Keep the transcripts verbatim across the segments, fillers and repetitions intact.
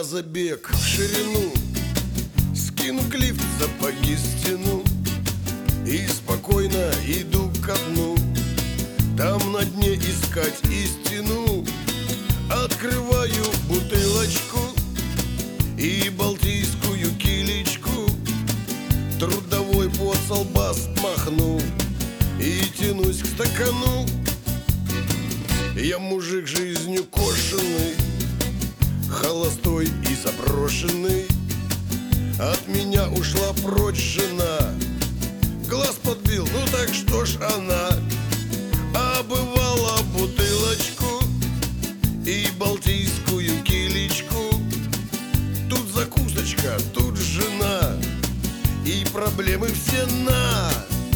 забег в ширину, скину клифт, сапоги стяну и спокойно иду ко дну. Там на дне искать истину. Открываю бутылочку и балтийскую килечку. Трудовой пот со лба смахну и тянусь к стакану. Я мужик жизнью кошенный, холостой и заброшенный. От меня ушла прочь жена, глаз подбил, ну так что ж она. Обывала бутылочку и балтийскую килечку. Тут закусочка, тут жена, и проблемы все на.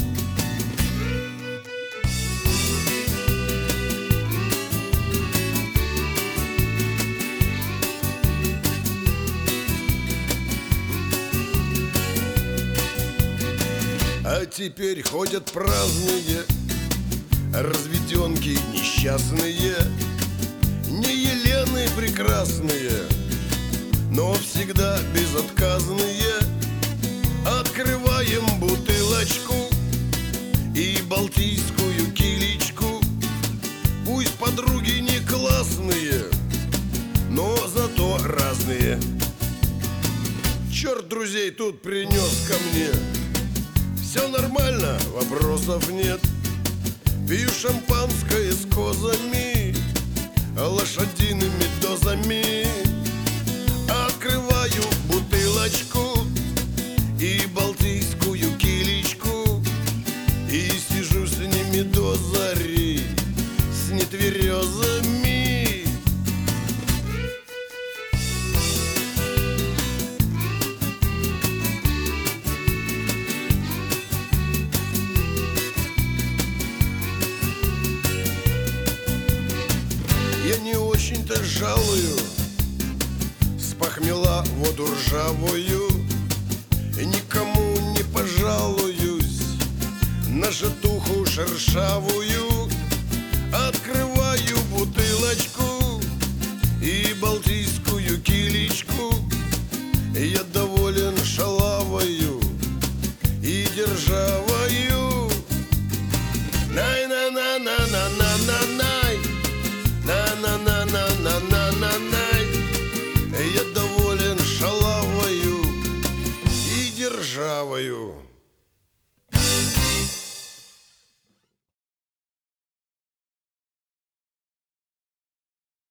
А теперь ходят праздные разведенки несчастные, не Елены прекрасные, но всегда безотказные. Открываем бутылочку и балтийскую килечку. Пусть подруги не классные, но зато разные. Черт друзей тут принес ко мне. Все нормально, вопросов нет. Пью шампанское с козами, лошадиными дозами. Открываю бутылочку и балтийскую килечку и сижу с ними до зари, с нетверезами. Я не очень-то жалую с похмела воду ржавую, и никому не пожалуюсь на житуху шершавую. Открываю бутылочку и балтийскую килечку. Я доволен шалавою и державою. Най-на-на-на-на-на-на-най, на-на-на-на-на-на-най. Я доволен шалавою и державою.